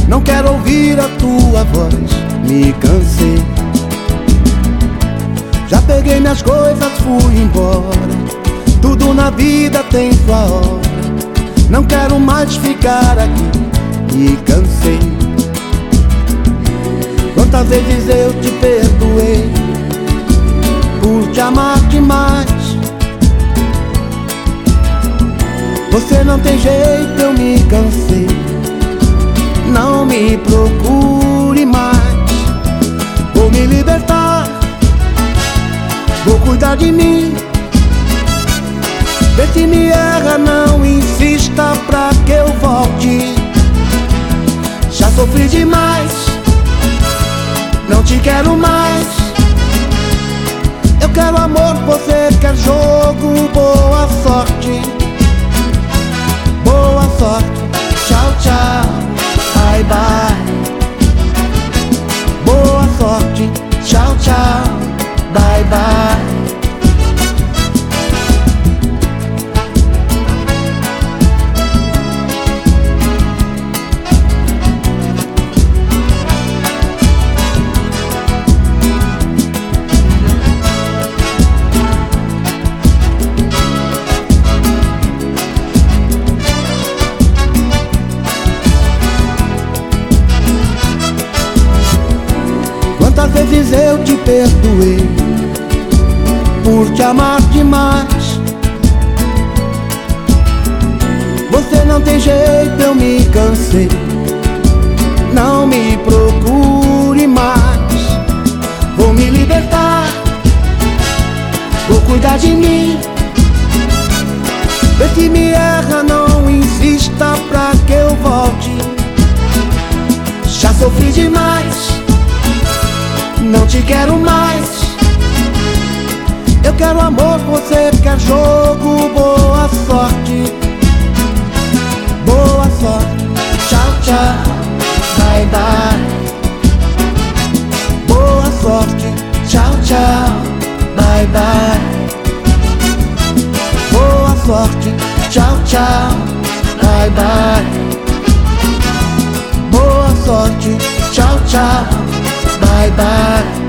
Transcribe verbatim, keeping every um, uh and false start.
Não quero ouvir a tua voz, me cansei. Já peguei minhas coisas, fui embora. Tudo na vida tem sua hora. Não quero mais ficar aqui, me cansei. Quantas vezes eu te perdoei por te amar demais. Você não tem jeito, eu me cansei. Não me procure mais. Vou me libertar, vou cuidar de mim. Vê se me erra, não insista pra que eu volte. Já sofri demais, não te quero mais. Eu quero amor, você quer jogo. Boa sorte, boa sorte. Tchau, tchau, bye, bye. Boa sorte, tchau, tchau, bye, bye. Quantas vezes eu te perdoei por te amar demais. Você não tem jeito, eu me cansei. Não me procure mais. Vou me libertar, vou cuidar de mim. Vê se me erra, não insista pra que eu volte. Já sofri demais, não te quero mais. Eu quero amor, você quer jogo. Boa sorte, boa sorte. Tchau, tchau, bye, bye. Boa sorte, tchau, tchau, bye, bye. Boa sorte, tchau, tchau, bye, bye. Boa sorte, tchau, tchau, bye, bye.